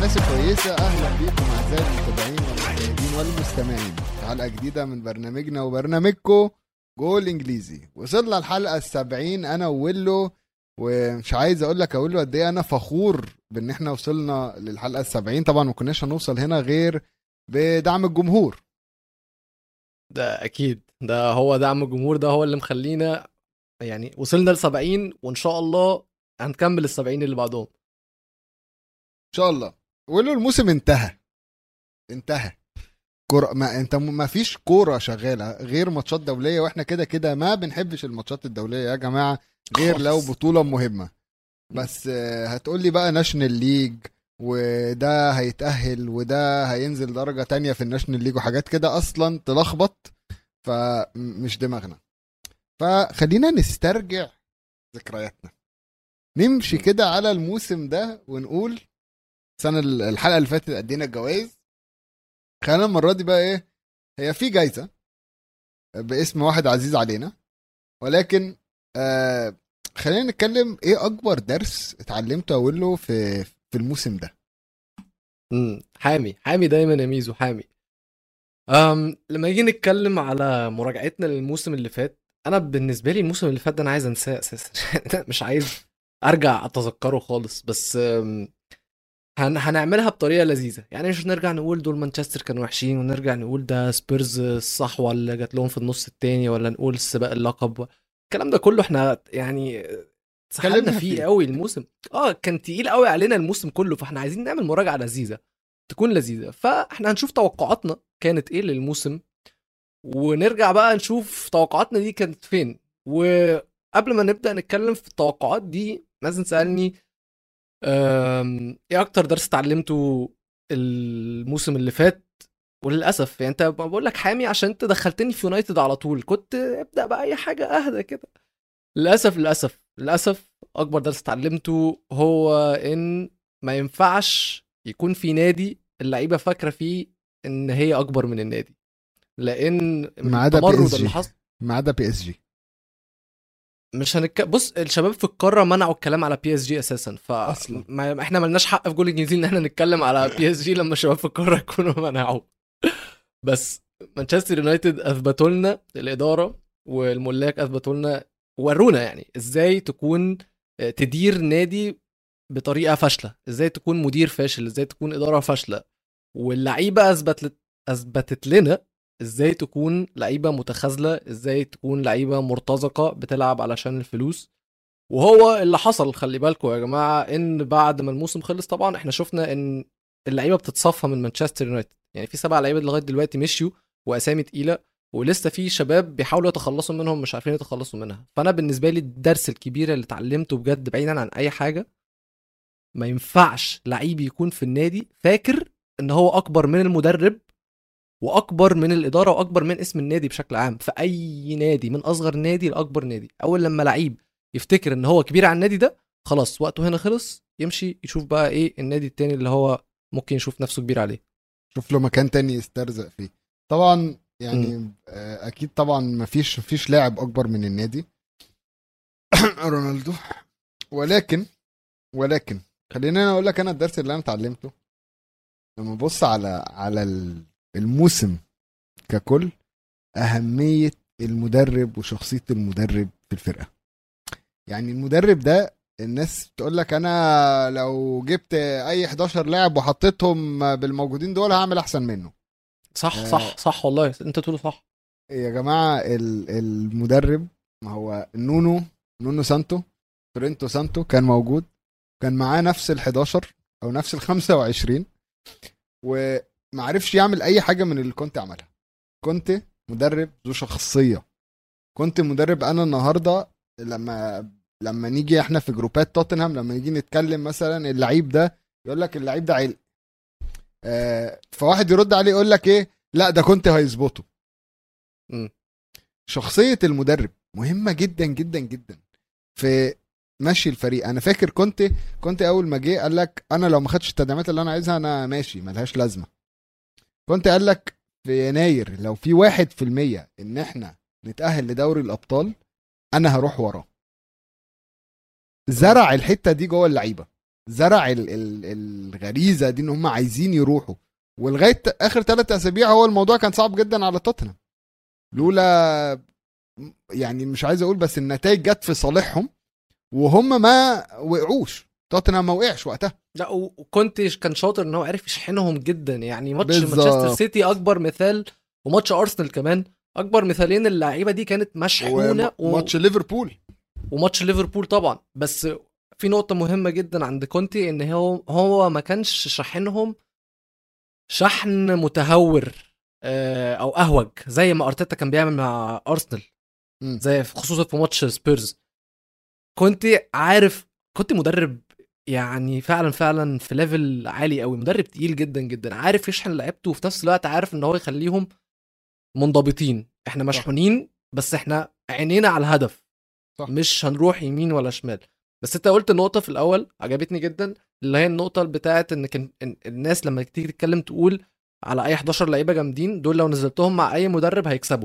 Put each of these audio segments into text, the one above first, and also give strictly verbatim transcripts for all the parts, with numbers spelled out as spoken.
ناس كويسة. أهلا بيكم أعزائي المتابعين والمشاهدين والمستمعين في حلقة جديدة من برنامجنا وبرنامجكم جول إنجليزي. وصلنا الحلقة السبعين أنا وويلو، ومش عايز أقول لك أقول له قد إيه أنا فخور بإن إحنا وصلنا للحلقة السبعين. طبعا ما كناش هنوصل هنا غير بدعم الجمهور. ده اكيد، ده هو دعم الجمهور، ده هو اللي مخلينا يعني وصلنا لسبعين، وان شاء الله هنكمل السبعين اللي بعدهم إن شاء الله. ويلو الموسم انتهى انتهى كورة، ما انت ما فيش كورة شغالة غير ماتشات دولية، واحنا كده كده ما بنحبش الماتشات الدولية يا جماعة غير لو خالص. بطولة مهمة. بس آه، هتقولي بقى ناشنال ليج وده هيتأهل وده هينزل درجة تانية في الناشنال ليج وحاجات كده اصلا تلخبط، فمش دماغنا. فخلينا نسترجع ذكرياتنا، نمشي م. كده على الموسم ده ونقول سنة الحلقة اللي فاتت ادينا الجوائز. خلينا المرة دي بقى ايه، هي في جايزة باسم واحد عزيز علينا، ولكن آه خلينا نتكلم ايه اكبر درس اتعلمته اقول له في في الموسم ده. م. حامي حامي دايما يا ميزو حامي. أم لما نيجي نتكلم على مراجعتنا للموسم اللي فات، انا بالنسبه لي الموسم اللي فات ده انا عايز انساه اساسا مش عايز ارجع اتذكره خالص. بس أم، هن... هنعملها بطريقه لذيذه، يعني مش نرجع نقول دول مانشستر كانوا وحشين ونرجع نقول ده سبيرز الصحوه اللي جات لهم في النص التاني، ولا نقول سباق اللقب. الكلام ده كله احنا يعني سحلنا اتكلمنا فيه فيه. قوي الموسم. اه كان تقيل قوي علينا الموسم كله، فاحنا عايزين نعمل مراجعه لذيذه تكون لذيذه. فاحنا هنشوف توقعاتنا كانت ايه للموسم، ونرجع بقى نشوف توقعاتنا دي كانت فين. وقبل ما نبدا نتكلم في التوقعات دي لازم تسالني أم، ايه اكتر درس اتعلمته الموسم اللي فات. وللاسف يعني انت بقول لك حامي عشان انت دخلتني في يونايتد على طول، كنت ابدا باي حاجه اهدى كده. للاسف للاسف للاسف اكبر درس اتعلمته هو ان ما ينفعش يكون في نادي اللعيبه فاكره فيه ان هي اكبر من النادي، لان ما عدا بي اس التمرد اللي جي، حصل. ما عدا بي اس جي. مش هنك... بص، الشباب في القاره منعوا الكلام على بي اس جي اساسا، اصلا فما احنا ملناش حق في جول الجنزيل ان احنا نتكلم على بي اس جي لما الشباب في القاره يكونوا منعوا. بس مانشستر يونايتد اثبتوا لنا، الاداره والملاك اثبتوا لنا، ورونا يعني ازاي تكون تدير نادي بطريقه فاشله، ازاي تكون مدير فاشل، ازاي تكون اداره فاشله. واللعيبه اثبتت اثبتت لنا ازاي تكون لعيبه متخاذله، ازاي تكون لعيبه مرتزقه بتلعب علشان الفلوس. وهو اللي حصل، خلي بالكم يا جماعه، ان بعد ما الموسم خلص طبعا احنا شفنا ان اللعيبه بتتصفى من مانشستر يونايتد. يعني في سبع لعيبه لغايه دلوقتي مشيوا واسامي تقيله، ولسه في شباب بيحاولوا يتخلصوا منهم مش عارفين يتخلصوا منها. فانا بالنسبه لي الدرس الكبير اللي اتعلمته بجد بعيدا عن اي حاجه، ما ينفعش لعيب يكون في النادي فاكر ان هو اكبر من المدرب واكبر من الاداره واكبر من اسم النادي بشكل عام. في اي نادي من اصغر نادي لاكبر نادي، اول لما لعيب يفتكر ان هو كبير على النادي ده، خلاص وقته هنا خلص، يمشي يشوف بقى ايه النادي التاني اللي هو ممكن يشوف نفسه كبير عليه. شوف له مكان تاني يسترزق فيه. طبعا امم يعني آه، اكيد طبعا ما فيش فيش لاعب اكبر من النادي رونالدو. ولكن ولكن خليني انا اقول لك انا الدرس اللي انا اتعلمته لما ابص على على ال- الموسم ككل، اهميه المدرب وشخصيه المدرب في الفرقه. يعني المدرب ده الناس تقول لك انا لو جبت اي حداشر لاعب وحطيتهم بالموجودين دول هعمل احسن منه. صح آه صح صح، والله انت تقول صح. يا جماعه ال- المدرب، ما هو نونو نونو سانتو تورينتو سانتو كان موجود، كان معاه نفس ال حداشر او نفس ال خمسة وعشرين، ومعرفش يعمل اي حاجه من اللي كنت عملها. كنت مدرب ذو شخصيه، كنت مدرب. انا النهارده لما لما نيجي احنا في جروبات توتنهام لما نيجي نتكلم مثلا اللعيب ده يقول لك اللعيب ده عيل، آه فواحد يرد عليه يقول لك ايه، لا ده كنت هيظبطه. امم شخصيه المدرب مهمه جدا جدا جدا في ماشي الفريق. انا فاكر كنت كنت اول ما جه قال لك انا لو ما خدتش التدعيمات اللي انا عايزها انا ماشي ملهاش لازمه. كنت قال لك في يناير لو في واحد في المية ان احنا نتأهل لدوري الابطال انا هروح وراه. امم زرع الحته دي جوه اللعيبه. زرع ال ال الغريزه دي ان هم عايزين يروحوا. ولغايه اخر ثلاث اسابيع هو الموضوع كان صعب جدا على توتنهام، لولا يعني مش عايز اقول بس النتائج جت في صالحهم وهم ما وقعوش. توتنهام ما وقعش وقتها. لا وكنت كان شاطر ان هو عرف يشحنهم جدا. يعني ماتش بالظبط. مانشستر سيتي اكبر مثال، وماتش ارسنال كمان اكبر مثالين. اللعيبه دي كانت مشحونه وماتش و... ليفربول وماتش ليفربول طبعا. بس في نقطه مهمه جدا عند كونتي، ان هو هو ما كانش شحنهم شحن متهور او اهوج زي ما ارتيتا كان بيعمل مع ارسنال، زي خصوصا في ماتش سبيرز. كنت عارف كنت مدرب يعني فعلا فعلا في ليفل عالي قوي، مدرب تقيل جدا جدا، عارف يشحن لعيبته وفي نفس الوقت عارف ان هو يخليهم منضبطين. احنا مشحونين بس احنا عينينا على الهدف، صح. مش هنروح يمين ولا شمال. بس انت قلت النقطه في الاول عجبتني جدا، اللي هي النقطه بتاعت ان كان الناس لما تيجي تتكلم تقول على اي احداشر لعيبه جامدين دول لو نزلتهم مع اي مدرب هيكسبوا.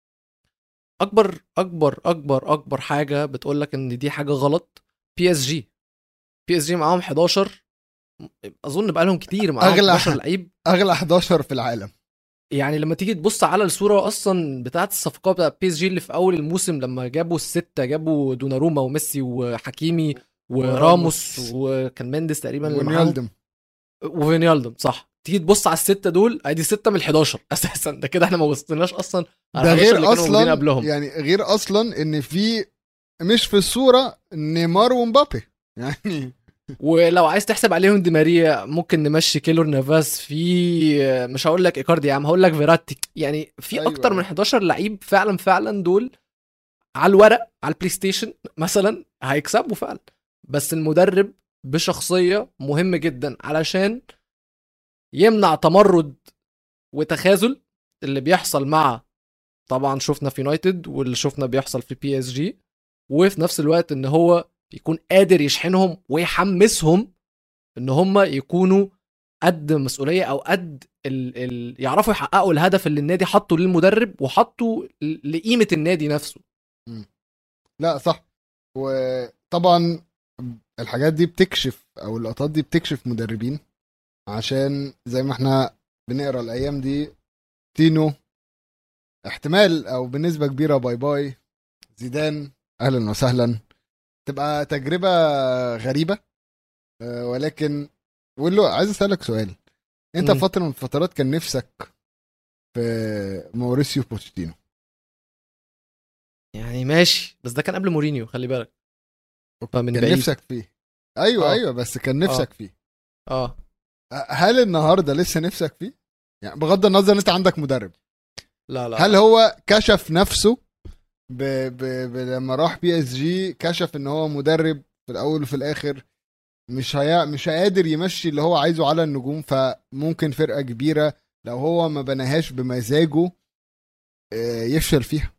اكبر اكبر اكبر اكبر حاجه بتقول لك ان دي حاجه غلط بي اس جي. بي اس جي معاهم احداشر، اظن بقى لهم كتير معاهم أغلى احداشر لعيب، اغلى احداشر في العالم. يعني لما تيجي تبص على الصوره اصلا بتاعه الصفقات بتاعه بي اس جي اللي في اول الموسم، لما جابوا السته، جابوا دوناروما وميسي وحكيمي وراموس وكان مينديس تقريبا اللي معاهم وفينيالدم، صح. تيجي تبص على السته دول، ادي سته من الحداشر اساسا. ده كده احنا ما وصلناش اصلا على ده الحداشر غير اللي كانوا موجودين اصلا قبلهم. يعني غير اصلا ان في مش في الصوره نيمار ومبابي يعني. ولو عايز تحسب عليهم دي ماريا ممكن نمشي كيلور نافاس، في مش هقول لك ايكاردي يا عم، هقول لك فيراتي. يعني في أيوة. اكتر من احداشر لعيب فعلا فعلا دول على الورق على البلاي ستيشن مثلا هيكسبوا فعلا. بس المدرب بشخصيه مهم جدا علشان يمنع تمرد وتخاذل اللي بيحصل مع، طبعا شفنا في يونايتد واللي شفنا بيحصل في بي اس جي. وفي نفس الوقت ان هو يكون قادر يشحنهم ويحمسهم ان هم يكونوا قد مسؤوليه او قد ال ال يعرفوا يحققوا الهدف اللي النادي حطه للمدرب وحطه لقيمه النادي نفسه. م. لا صح. وطبعا الحاجات دي بتكشف او اللقطات دي بتكشف مدربين، عشان زي ما احنا بنقرا الايام دي تينو احتمال او بنسبه كبيره باي باي، زيدان اهلا وسهلا. تبقى تجربه غريبه أه ولكن ولو عايز اسالك سؤال، انت م. فتره من الفترات كان نفسك في موريسيو بوتشيتينو؟ يعني ماشي، بس ده كان قبل مورينيو خلي بالك. من كان بعيد. نفسك فيه ايوه أوه. ايوه بس كان نفسك أوه. فيه اه هل النهارده لسه نفسك فيه؟ يعني بغض النظر انت عندك مدرب، لا لا هل هو كشف نفسه ب... ب... ب... لما راح بي اس جي كشف ان هو مدرب في الاول وفي الاخر مش هي... مش قادر يمشي اللي هو عايزه على النجوم، فممكن فرقه كبيره لو هو ما بناهاش بمزاجه يفشل فيها؟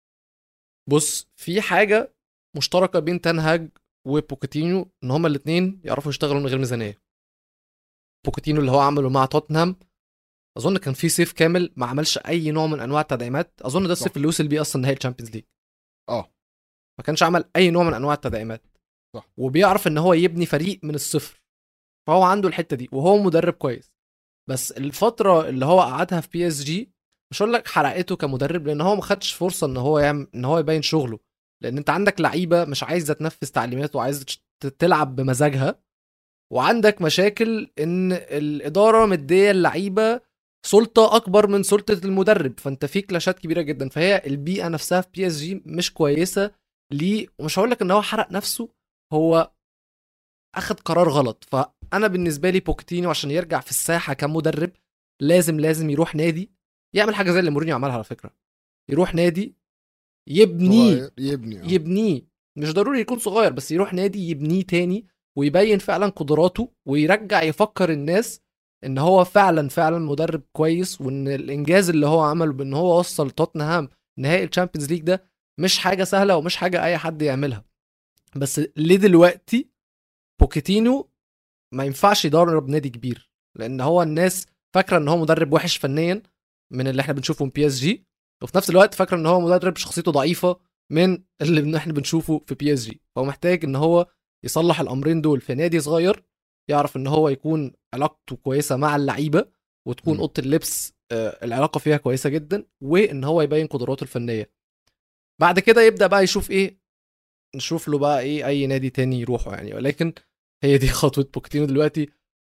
بص، في حاجه مشتركه بين تنهاج وبوكيتينو، ان هما الاثنين يعرفوا يشتغلوا من غير ميزانيه. بوكيتينو اللي هو عمله مع توتنهام اظن كان في صيف كامل ما عملش اي نوع من انواع التدعيمات، اظن ده الصيف اللي وصل بيه اصلا نهائي الشامبيونز ليج. اه ما كانش عمل اي نوع من انواع التدعيمات، صح. وبيعرف ان هو يبني فريق من الصفر، فهو عنده الحته دي وهو مدرب كويس. بس الفتره اللي هو قعدها في بي اس جي مش هقول لك حرقته كمدرب، لان هو ما خدش فرصه ان هو يعمل ان هو يبين شغله، لان انت عندك لعيبه مش عايزه تنفذ تعليمات وعايزه تلعب بمزاجها، وعندك مشاكل ان الاداره مديه اللعيبه سلطه اكبر من سلطه المدرب، فانت في كلاشات كبيره جدا. فهي البيئه نفسها في بي اس جي مش كويسه ليه. ومش هقول لك ان هو حرق نفسه، هو اخد قرار غلط. فانا بالنسبه لي بوكيتينو عشان يرجع في الساحه كمدرب لازم لازم يروح نادي يعمل حاجه زي اللي مورينيو عملها على فكره، يروح نادي يبنيه يبني يبنيه مش ضروري يكون صغير، بس يروح نادي يبنيه تاني ويبين فعلا قدراته، ويرجع يفكر الناس ان هو فعلا فعلا مدرب كويس، وان الانجاز اللي هو عمله بان هو وصل توتنهام نهائي الشامبيونز ليج ده مش حاجه سهله ومش حاجه اي حد يعملها. بس ليه دلوقتي بوكيتينو ما ينفعش يدرب نادي كبير؟ لان هو الناس فاكره ان هو مدرب وحش فنيا من اللي احنا بنشوفه في بي اس جي، وفي نفس الوقت فاكره ان هو مدرب شخصيته ضعيفه من اللي احنا بنشوفه في بي اس جي. فهو محتاج ان هو يصلح الامرين دول في نادي صغير يعرف ان هو يكون علاقته كويسه مع اللعيبه، وتكون م. اوضه اللبس العلاقه فيها كويسه جدا، وان هو يبين قدراته الفنيه. بعد كده يبدا بقى يشوف ايه، نشوف له بقى ايه اي نادي تاني يروحه يعني. ولكن هي دي خطوه بوكيتينو دلوقتي.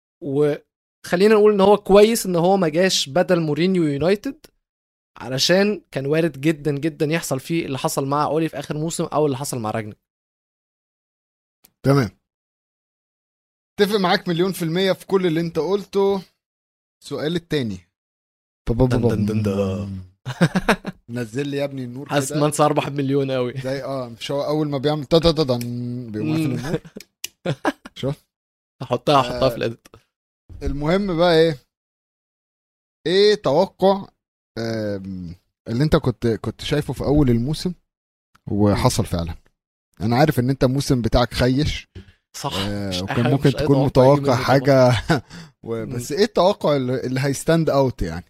وخلينا نقول ان هو كويس ان هو ما جاش بدل مورينيو يونايتد، علشان كان وارد جدا جدا يحصل فيه اللي حصل مع اولي في اخر موسم او اللي حصل مع راجنك. تمام، اتفق معاك مليون في المية في كل اللي انت قلته. السؤال التاني، دن دن دن دن. نزل لي يا ابني النور كده. حاسس منسى اربح مليون قوي زي اه مش هو اول ما بيعمل تا تا تا بيقوم قافل النور. شوف هحطها هحطها في الاديت. المهم بقى ايه ايه توقع اللي انت كنت كنت شايفه في اول الموسم وحصل فعلا؟ انا عارف ان انت الموسم بتاعك خيش، صح، آه وكان ممكن تكون متوقع حاجة بس ايه التوقع اللي هيستاند اوت يعني؟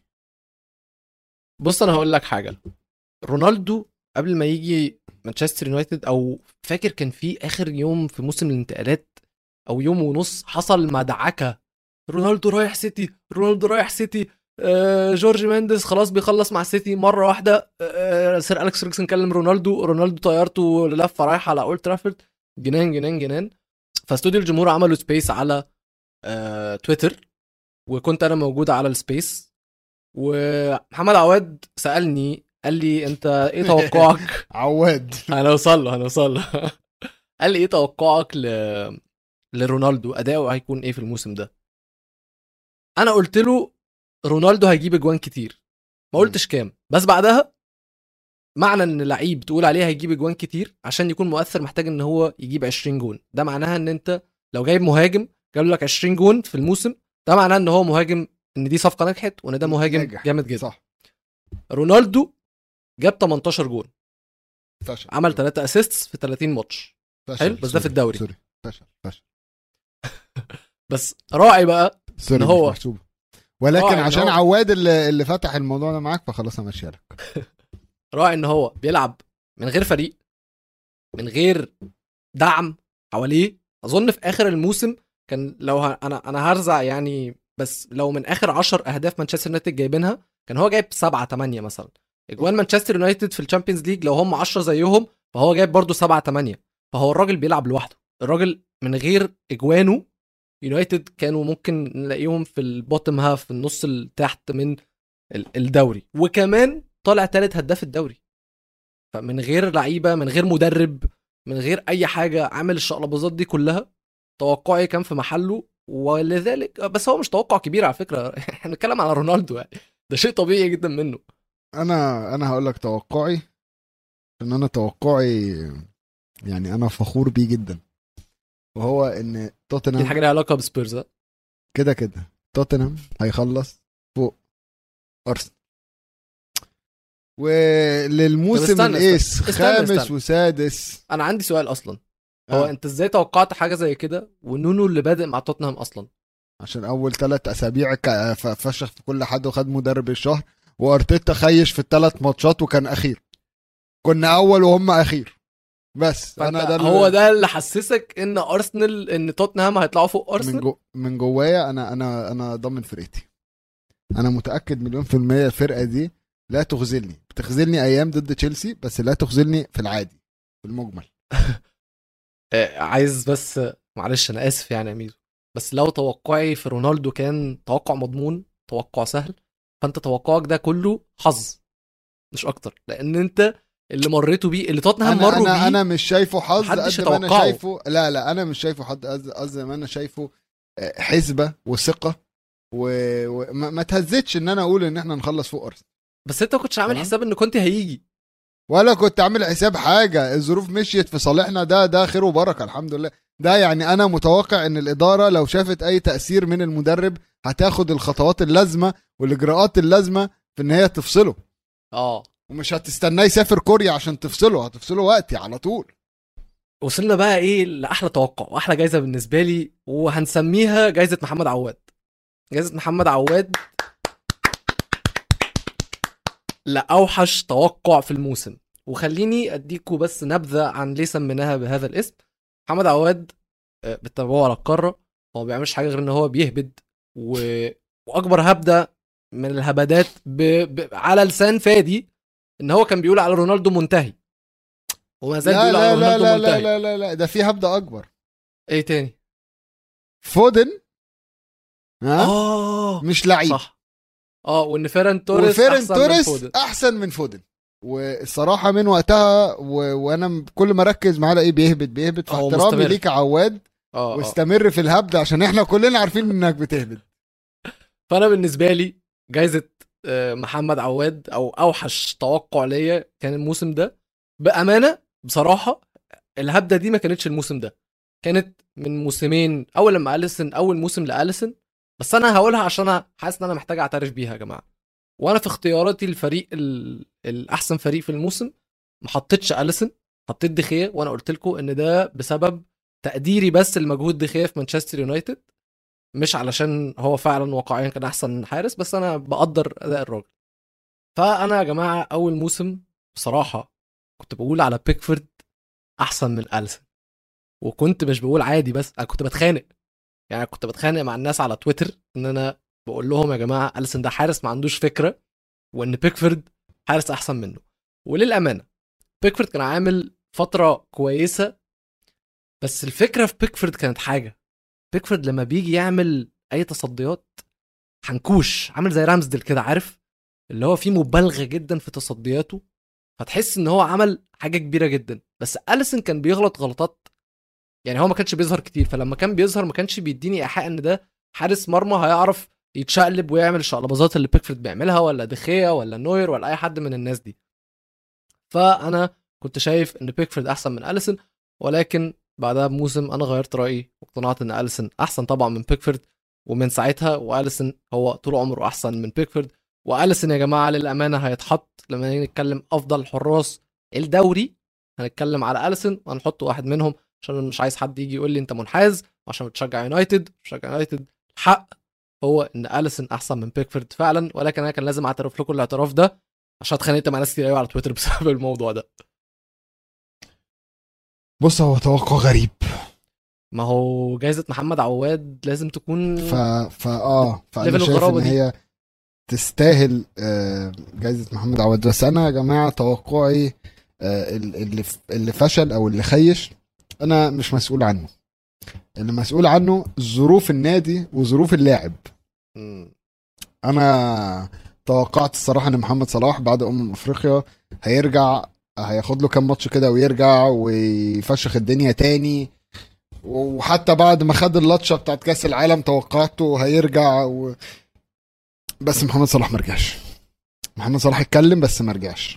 بص انا هقول لك حاجة. رونالدو قبل ما يجي مانشستر يونايتد، او فاكر كان في اخر يوم في موسم الانتقالات او يوم ونص حصل مدعكة، رونالدو رايح سيتي، رونالدو رايح سيتي، آه جورج مانديز خلاص بيخلص مع سيتي مرة واحدة، آه سير أليكس فيرجسون كلم رونالدو، رونالدو طيارته لفة رايحة على اولد ترافورد، جنان جنان جنان. فاستوديو الجمهور عملوا سبيس على آه تويتر، وكنت انا موجود على السبيس، ومحمد عواد سألني قال لي انت ايه توقعك؟ عواد هنوصل له هنوصل له قال لي ايه توقعك ل... لرونالدو، اداؤه هيكون ايه في الموسم ده؟ انا قلت له رونالدو هيجيب اجوان كتير، ما قلتش كام، بس بعدها معنى ان لعيب تقول عليه هيجيب اجوان كتير عشان يكون مؤثر محتاج ان هو يجيب عشرين جون. ده معناها ان انت لو جايب مهاجم جاب لك عشرين جون في الموسم، ده معناه ان هو مهاجم، ان دي صفقه نجحت، وان ده مهاجم نجح. جامد جدا صح. رونالدو جاب تمنتاشر جون، فشل. عمل ثلاثة اسيستس في ثلاثين ماتش، حلو، بس ده في الدوري. سوري فشل فشل بس راعي بقى ان هو محسوب. ولكن عشان هو... عواد اللي, اللي فتح الموضوع ده معاك فخلاص امشي لك. راعي ان هو بيلعب من غير فريق، من غير دعم حواليه. اظن في اخر الموسم كان لو ه... انا انا هرزع يعني، بس لو من اخر عشر اهداف مانشستر يونايتد جايبينها كان هو جايب سبعة تمانية مثلا. اجوان مانشستر يونايتد في الشامبيونز ليج لو هم عشرة زيهم فهو جايب برضو سبعة تمانية. فهو الراجل بيلعب لوحده، الراجل من غير اجوانه يونايتد كانوا ممكن نلاقيهم في البوتم هاف، في النص اللي تحت من الدوري، وكمان طالع ثالث هداف الدوري. فمن غير لعيبه، من غير مدرب، من غير اي حاجه، عامل الشقلباظات دي كلها، توقعي كان في محله. ولذلك بس هو مش توقع كبير على فكره احنا بنتكلم على رونالدو يعني، ده شيء طبيعي جدا منه. انا انا هقول لك توقعي، ان انا توقعي يعني انا فخور بيه جدا، وهو ان توتنهام دي حاجه ليها علاقه بسبيرز كده كده توتنهام هيخلص فوق ارسنال، وللموسم الايس خامس استنى. وسادس. انا عندي سؤال اصلا، هو آه. انت ازاي توقعت حاجه زي كده ونونو اللي بادئ مع توتنهام اصلا؟ عشان اول ثلاث اسابيع فشخ في كل حد وخد مدرب الشهر، وارتيتا خيش في الثلاث ماتشات وكان اخير، كنا اول وهم اخير. بس انا ده هو ده اللي حسسك ان ارسنال، ان توتنهام هيطلعوا فوق ارسنال؟ من, جو من جوايا انا انا انا ضامن فرقتي، انا متاكد مليون في الميه الفرقه دي لا تخذلني، بتخذلني ايام ضد تشيلسي بس لا تخذلني في العادي في المجمل. عايز بس معلش انا اسف يعني يا ميزو، بس لو توقعي في رونالدو كان توقع مضمون، توقع سهل، فانت توقعك ده كله حظ مش اكتر، لان انت اللي مريته بيه، اللي توتنهام مروا أنا بيه، انا مش شايفه حظ قد ما انا شايفه، لا لا انا مش شايفه حظ قد ما انا شايفه حسبه وثقه، وما و... تهزتش ان انا اقول ان احنا نخلص فوق ارسنال. بس انت كنتش عامل حساب ان كنت هيجي، ولا كنت عامل حساب حاجه، الظروف مشيت في صالحنا، ده ده خير وبركه الحمد لله. ده يعني انا متوقع ان الاداره لو شافت اي تاثير من المدرب هتاخد الخطوات اللازمه والاجراءات اللازمه في ان هي تفصله، اه ومش هتستناه يسافر كوريا عشان تفصله، هتفصله وقتي على طول. وصلنا بقى ايه لاحلى توقع واحلى جايزه بالنسبه لي، وهنسميها جايزه محمد عواد. جايزه محمد عواد لاوحش توقع في الموسم. وخليني اديكوا بس نبذه عن ليه سميناها بهذا الاسم. محمد عواد بتتابعوه على القاره، هو ما بيعملش حاجه غير ان هو بيهبد و... واكبر هبده من الهبدات ب... ب... على لسان فادي ان هو كان بيقول على رونالدو منتهي، وما زال لا بيقول على لا لا رونالدو لا لا منتهي. لا لا لا ده في هبدة اكبر. ايه تاني؟ فودن ها اه مش لعيب، صح. اه وان فيران توريس وفيرن احسن من توريس فودن. احسن من فودن. والصراحه من وقتها و... وانا كل ما اركز معاه الاقيه بيهبط بيهبط، هو فاحترامي مستمر. ليك يا عواد، اه اه واستمر في الهبد عشان احنا كلنا عارفين انك بتهبط. فانا بالنسبه لي جايزه آه، محمد عواد او اوحش توقع ليا كان الموسم ده بامانه بصراحه. الهبده دي ما كانتش الموسم ده، كانت من موسمين، اول لما اليسن اول موسم لاليسن. بس انا هقولها عشان انا حاسس ان انا محتاج اعترف بيها يا جماعه. وانا في اختياراتي الفريق ال... الاحسن فريق في الموسم ما حطيتش اليسن، حطيت دخيه. وانا قلت لكم ان ده بسبب تقديري بس المجهود دخيه في مانشستر يونايتد، مش علشان هو فعلا واقعيا كان احسن حارس، بس انا بقدر اداء الراجل. فانا يا جماعه اول موسم بصراحه كنت بقول على بيكفورد احسن من اليسن، وكنت مش بقول عادي، بس انا كنت بتخانق. يعني كنت بتخانق مع الناس على تويتر ان انا بقول لهم يا جماعه اليسن ده حارس ما عندوش فكره، وان بيكفورد حارس احسن منه. وللامانه بيكفورد كان عامل فتره كويسه، بس الفكره في بيكفورد كانت حاجه. بيكفورد لما بيجي يعمل اي تصديات حنكوش، عامل زي رامزديل كده، عارف اللي هو فيه مبالغه جدا في تصدياته، فتحس ان هو عمل حاجه كبيره جدا. بس اليسن كان بيغلط غلطات، يعني هو ما كانش بيظهر كتير، فلما كان بيظهر ما كانش بيديني ايحاء ان ده حارس مرمى هيعرف يتشقلب ويعمل الشقلباظات اللي بيكفورد بيعملها، ولا دخيا ولا نوير ولا اي حد من الناس دي. فانا كنت شايف ان بيكفورد احسن من اليسن، ولكن بعدها بموسم انا غيرت رايي واقتنعت ان اليسن احسن طبعا من بيكفورد. ومن ساعتها واليسن هو طول عمره احسن من بيكفورد. واليسن يا جماعه للامانه هيتحط لما نيجي نتكلم افضل حراس الدوري، هنتكلم على اليسن وهنحط واحد منهم، عشان مش عايز حد يجي يقول لي انت منحاز عشان بتشجع يونايتد. بتشجع يونايتد الحق هو ان اليسن احسن من بيكفورد فعلا، ولكن انا كان لازم اعترف لكم الاعتراف ده عشان اتخانقت مع ناس كتير قوي على تويتر بسبب الموضوع ده. بص هو توقع غريب. ما هو جايزة محمد عواد لازم تكون ف فا اه فانا ليفل شايف الغرابة ان دي. هي تستاهل آه، جايزة محمد عواد. بس انا يا جماعة توقعي آه، اللي اللي فشل او اللي خيش انا مش مسؤول عنه. اللي مسؤول عنه ظروف النادي وظروف اللاعب. مم. انا توقعت الصراحه ان محمد صلاح بعد امم افريقيا هيرجع، هياخد له كام ماتش كده ويرجع ويفشخ الدنيا تاني. وحتى بعد ما خد اللطشه بتاعت كاس العالم توقعته هيرجع و... بس محمد صلاح ما رجعش. محمد صلاح اتكلم بس ما رجعش،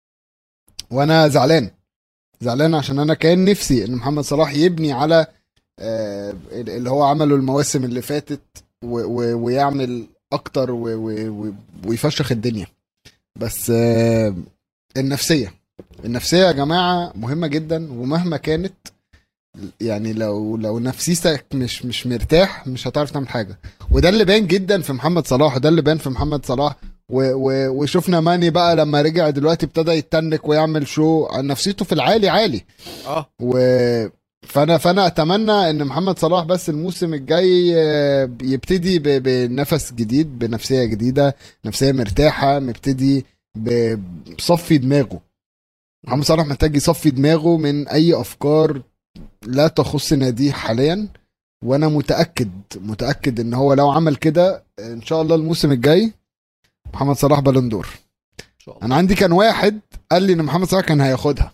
وانا زعلان زعلان عشان انا كان نفسي ان محمد صلاح يبني على آه، اللي هو عمله المواسم اللي فاتت و... و... ويعمل اكتر و... و... ويفشخ الدنيا. بس آه، النفسيه النفسيه يا جماعه مهمه جدا، ومهما كانت يعني لو لو نفسيتك مش مش مرتاح مش هتعرف تعمل حاجه. وده اللي بان جدا في محمد صلاح، وده اللي بان في محمد صلاح و... و... وشفنا ماني بقى لما رجع دلوقتي ابتدى يتنك ويعمل شو، نفسيته في العالي عالي. اه و فانا فانا اتمنى ان محمد صلاح بس الموسم الجاي آه، يبتدي ب- بنفس جديد، بنفسيه جديده، نفسيه مرتاحه، مبتدي ب- بصفي دماغه. محمد صلاح محتاج يصفي دماغه من اي افكار لا تخص ناديه حاليا. وانا متاكد متاكد ان هو لو عمل كده ان شاء الله الموسم الجاي محمد صلاح بالون دور. ان شاء الله. انا عندي كان واحد قال لي ان محمد صلاح كان هياخدها،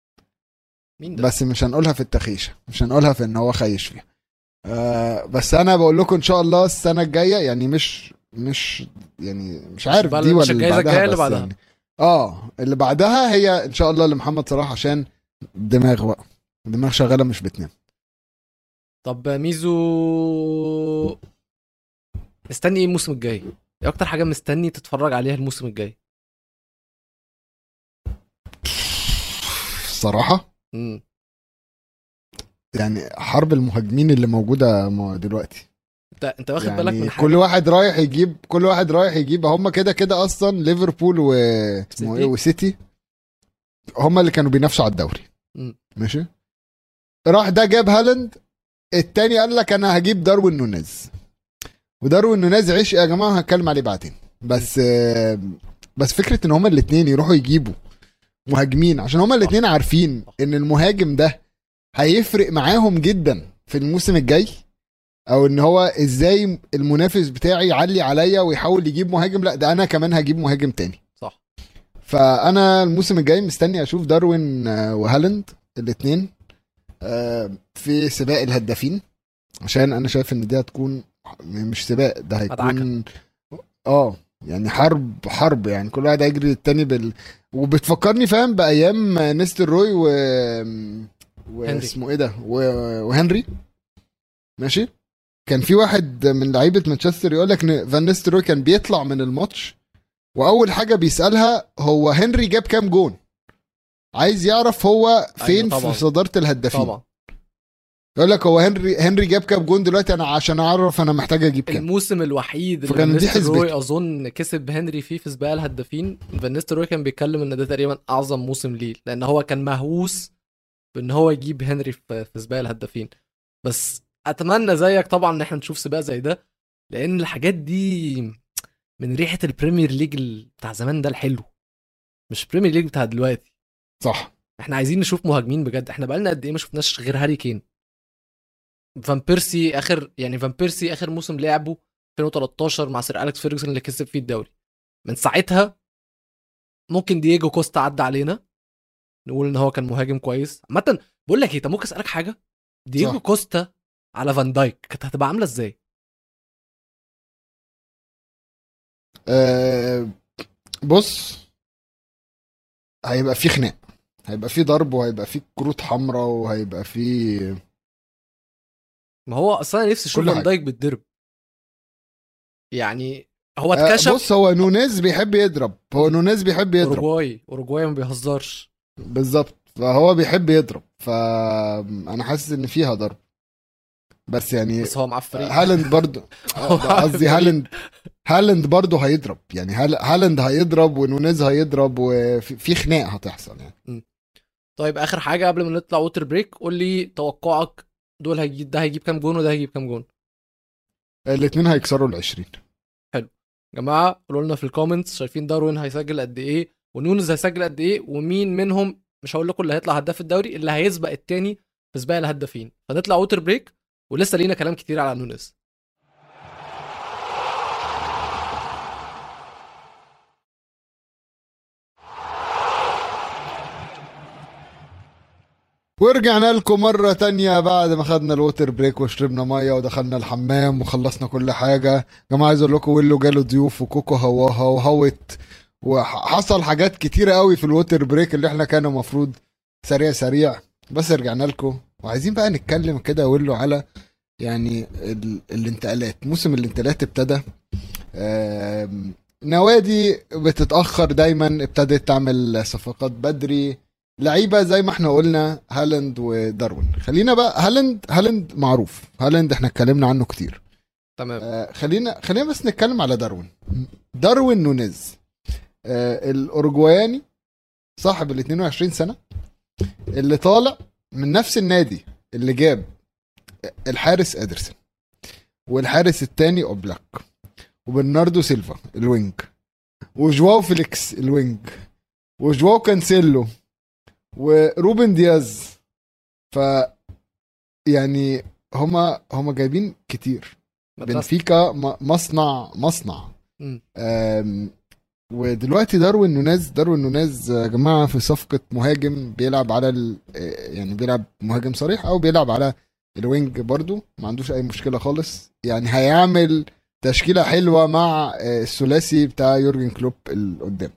مين ده؟ بس مش هنقولها في التخيشه، مش هنقولها في ان هو خيش فيها. آه بس انا بقول لكم ان شاء الله السنه الجايه، يعني مش مش يعني مش عارف بقى- دي مش ولا اللي الجايزة الجاية بعدها، اللي بس بعدها. يعني اه اللي بعدها هي ان شاء الله لمحمد صلاح، عشان دماغ بقى، دماغ شغاله مش بتنام. طب ميزو مستني ايه الموسم الجاي؟ ايه اكتر حاجة مستني تتفرج عليها الموسم الجاي؟ الصراحه امم يعني حرب المهاجمين اللي موجوده م- دلوقتي. انت انت واخد بالك يعني من حاجة؟ كل واحد رايح يجيب كل واحد رايح يجيب هم كده كده اصلا ليفربول و اسمه ايه سيتي؟ وسيتي هم اللي كانوا بينافسوا على الدوري. مم. ماشي، راح ده جاب هالاند التاني قال لك انا هجيب داروين نونيز، وداروين نونيز عشق يا جماعه، هتكلم عليه بعدين. بس آه، بس فكره ان هما الاثنين يروحوا يجيبوا مهاجمين عشان هما الاثنين عارفين ان المهاجم ده هيفرق معاهم جدا في الموسم الجاي، او ان هو ازاي المنافس بتاعي يعلي عليا ويحاول يجيب مهاجم، لا ده انا كمان هجيب مهاجم تاني. صح. فانا الموسم الجاي مستني اشوف داروين آه، وهالاند الاثنين في سباق الهدافين، عشان انا شايف ان دي هتكون مش سباق، ده هيكون اه يعني حرب حرب يعني كل واحد هيجري للتاني بال... وبتفكرني فاهم بايام نيستر روي و واسمه ايه ده و... وهنري. ماشي. كان في واحد من لعيبه مانشستر يقول لك ان فان نيستر روي كان بيطلع من الماتش واول حاجه بيسالها هو هنري جاب كام جون، عايز يعرف هو فين أيوة في صداره الهدافين. طبعا يقول لك هو هنري هنري جاب كام جون دلوقتي، انا عشان اعرف انا محتاج اجيب كام. الموسم الوحيد اللي فان نيستلروي اظن كسب هنري فيه في سباق الهدافين، فان نيستلروي كان بيتكلم ان ده تقريبا اعظم موسم ليه، لان هو كان مهووس بان هو يجيب هنري في سباق الهدافين. بس اتمنى زيك طبعا ان احنا نشوف سباق زي ده، لان الحاجات دي من ريحه البريمير ليج بتاع زمان ده الحلو، مش بريمير ليج بتاع دلوقتي. صح. احنا عايزين نشوف مهاجمين بجد. احنا بقالنا قد ايه ما شفناش غير هاري كين. فان بيرسي اخر يعني فان بيرسي اخر موسم لعبه ألفين وتلتاشر مع سير أليكس فيرجسون اللي كسب فيه الدوري. من ساعتها ممكن دييجو كوستا عدى علينا نقول ان هو كان مهاجم كويس. عامه بقول لك ايه، طب ممكن اسالك حاجه؟ دييجو صح. كوستا على فان دايك كانت هتبقى عامله ازاي؟ أه بص، هيبقى في خناق، هيبقى في ضرب، وهيبقى في كروت حمراء، وهيبقى في ما هو اصلا نفسي اشوف فان دايك بيتضرب يعني. هو اتكشف. أه بص، هو نونيز بيحب يضرب، هو نونيز بيحب يضرب. اوروجواي اوروجواي ما بيهزرش بالظبط، فهو بيحب يضرب، فانا حاسس ان فيها ضرب. بس يعني بس هو مع الفريق. هالاند برضو قصدي هالاند هالاند برضو هيضرب يعني، هالاند هيضرب ونونيز هيضرب، وفي خناق هتحصل يعني. م. طيب اخر حاجه قبل ما نطلع ووتر بريك، قول لي توقعك دول هيجيب ده هيجيب كام جون وده هيجيب كام جون؟ الاثنين هيكسروا العشرين. حلو يا جماعه، قولوا لنا في الكومنتس شايفين داروين هيسجل قد ايه ونونز هيسجل قد ايه، ومين منهم مش هقول لكم اللي هيطلع هداف الدوري، اللي هيسبق التاني في سباق الهدافين. فنطلع ووتر بريك ولسه لينا كلام كتير على نونز. ورجعنا لكم مرة تانية بعد ما خدنا الووتر بريك وشربنا مية ودخلنا الحمام وخلصنا كل حاجة. جماعة عايز اقول لكم ويلو جاله ضيوف وكوكو هواها وهوت، وحصل حاجات كتيرة قوي في الووتر بريك اللي احنا كانوا مفروض سريع سريع، بس رجعنا لكم وعايزين بقى نتكلم كده ويلو على يعني ال... الانتقالات. موسم الانتقالات ابتدى، نوادي بتتأخر دايما ابتدت تعمل صفقات بدري، لعيبه زي ما احنا قلنا هالاند وداروين. خلينا بقى هالاند هالاند معروف، هالاند احنا اتكلمنا عنه كتير تمام. آه خلينا خلينا بس نتكلم على داروين. داروين نونيز آه الاورجواياني صاحب ال اتنين وعشرين سنه، اللي طالع من نفس النادي اللي جاب الحارس ادرسون، والحارس التاني اوبلاك، وبرناردو سيلفا الوينج، وجواو فيليكس الوينج، وجواو كانسيلو، وروبن دياز. ف يعني هما هما جايبين كتير. بنفيكا مصنع مصنع ودلوقتي داروين نونيز داروين نونيز يا جماعه في صفقه مهاجم بيلعب على ال... يعني بيلعب مهاجم صريح او بيلعب على الوينج برضو، ما عندوش اي مشكله خالص يعني. هيعمل تشكيله حلوه مع الثلاثي بتاع يورجن كلوب اللي قدام.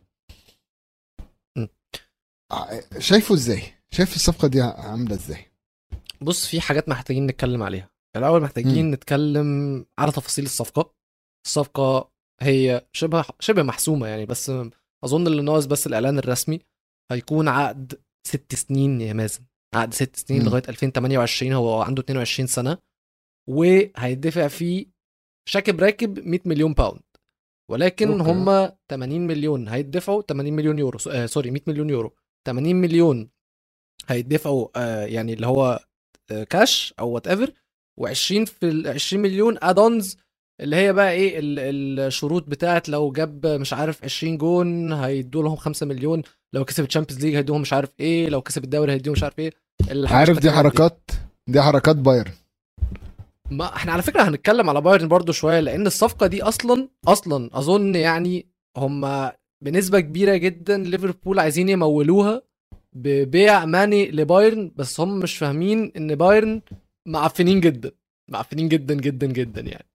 شايفه ازاي؟ شايف الصفقه دي عامله ازاي؟ بص، في حاجات محتاجين نتكلم عليها. الاول محتاجين م. نتكلم على تفاصيل الصفقه. الصفقه هي شبه شبه محسومه يعني، بس اظن اللي ناقص بس الاعلان الرسمي. هيكون عقد ست سنين يا مازن، عقد ست سنين م. لغايه ألفين وتمانية وعشرين. هو عنده اتنين وعشرين سنه، وهيدفع فيه شاكب راكب مية مليون باوند، ولكن هم تمانين مليون هيدفعوا تمانين مليون يورو آه سوري مية مليون يورو. تمانين مليون هيدفعوا آه يعني اللي هو آه كاش او وات ايفر، و20 في ال عشرين مليون ادونز اللي هي بقى ايه الشروط بتاعت لو جاب مش عارف عشرين جون هيدوا لهم خمسة مليون، لو كسب الشامبيونز ليج هيدوهم مش عارف ايه، لو كسب الدوري هيدوهم مش عارف ايه. عارف دي حركات دي, دي حركات بايرن. ما احنا على فكره هنتكلم على بايرن برضو شويه، لان الصفقه دي اصلا اصلا اظن يعني هم بنسبه كبيره جدا ليفربول عايزين يمولوها ببيع ماني لبايرن، بس هم مش فاهمين ان بايرن معفنين جدا معفنين جدا جدا جدا يعني.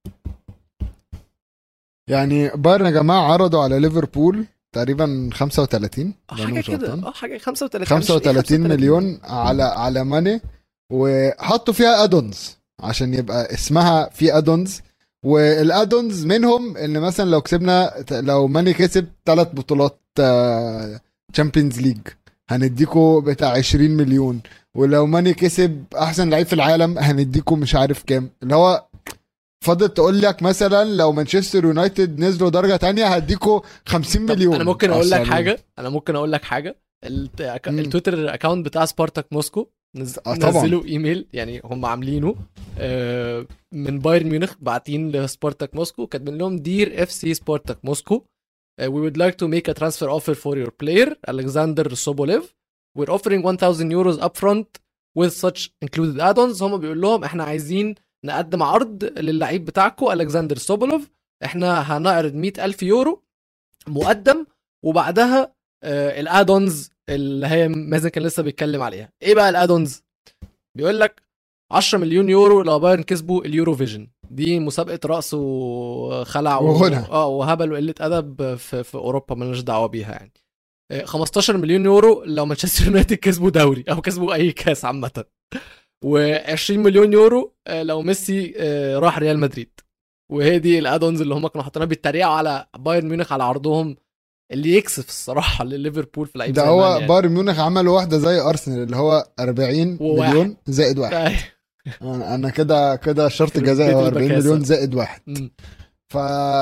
يعني بايرن يا جماعه عرضوا على ليفربول تقريبا خمسة وثلاثين حاجه كده اه حاجه خمسة وثلاثين خمسة وثلاثين مليون على على ماني، وحطوا فيها ادونز عشان يبقى اسمها في ادونز. والادونز منهم ان مثلا لو كسبنا لو ماني كسب ثلاث بطولات تشامبيونز ليج هنديكوا بتاع عشرين مليون، ولو ماني كسب احسن لعيب في العالم هنديكوا مش عارف كام. اللي هو فضلت تقول لك مثلا لو مانشستر يونايتد نزلوا درجه تانية هديكوا خمسين مليون. انا ممكن اقول لك حاجه انا ممكن اقول لك حاجه التويتر اكاونت بتاع سبارتاك موسكو نز... آه نزلوا ايميل يعني هم عاملينه آه من بايرن ميونخ، باعتين لسبارتاك موسكو كاتبين لهم دير اف سي سبارتاك موسكو uh, we would like to make a transfer offer for your player Alexander Sobolev. we're offering one thousand euros upfront with such included add-ons. هم بيقول لهم احنا عايزين نقدم عرض للعيب بتاعكم ألكسندر سوبولوف، احنا هنعرض مئة ألف يورو مقدم، وبعدها آه الادونز اللي هي مازن كان لسه بيتكلم عليها. ايه بقى الادونز؟ بيقول لك عشرة مليون يورو لو بايرن كسبوا اليورو فيجن، دي مسابقه رقص وخلع وغنى اه وهبل وقله ادب في, في اوروبا مالناش دعوه بيها يعني. آه خمستاشر مليون يورو لو مانشستر يونايتد كسبوا دوري او كسبوا اي كاس عامه، و20 مليون يورو لو ميسي راح ريال مدريد. وهي دي الادونز اللي هم كانوا حاطينها بيتريقوا على بايرن ميونخ على عرضهم اللي يكسف الصراحه لليفربول في لعيب. ده هو يعني. بايرن ميونخ عملوا واحده زي ارسنال اللي هو أربعين وواحد. مليون زائد واحد. انا كده كده شرط جزائي هو أربعين مليون زائد واحد. ف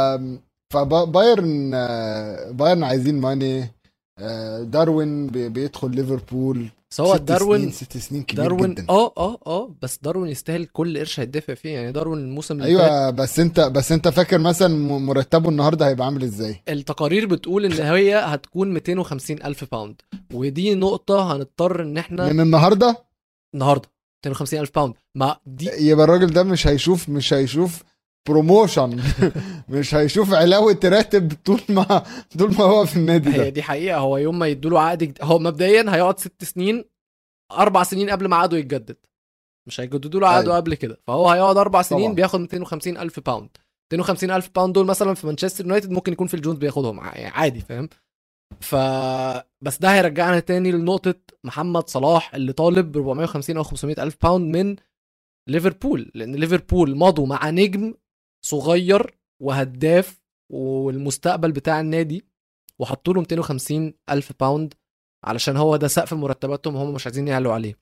فبايرن بايرن عايزين ماني. داروين بيدخل ليفربول سواء داروين ست سنين كبير داروين جدا. اه اه اه بس داروين يستاهل كل قرش هيدفع فيه يعني. داروين الموسم اللي ايوه فات بس انت بس انت فاكر مثلا مرتبه النهارده هيبقى عامل ازاي؟ التقارير بتقول ان هي هتكون مئتين وخمسين الف باوند، ودي نقطه هنضطر ان احنا من النهارده النهارده مئتين وخمسين الف باوند. ما دي يبقى الراجل ده مش هيشوف مش هيشوف بروموشن مش هيشوف علاوه راتب طول ما طول ما هو في النادي ده. هي دي حقيقه. هو يوم ما يدوا له عقد هو مبدئيا هيقعد ست سنين، اربع سنين قبل ما عقده يتجدد، مش هيجددوا له عقده قبل كده، فهو هيقعد اربع سنين طبعا. بياخد مئتين وخمسين الف باوند. مئتين وخمسين الف باوند دول مثلا في مانشستر يونايتد ممكن يكون في الجونز بياخدهم عادي فاهم. ف بس ده هيرجعنا تاني لنقطه محمد صلاح اللي طالب أربعمية وخمسين او خمسمية الف باوند من ليفربول، لان ليفربول مضوا مع نجم صغير وهداف والمستقبل بتاع النادي، وحطوا له مئتين وخمسين الف باوند علشان هو ده سقف مرتباتهم هم مش عايزين يعلوا عليه.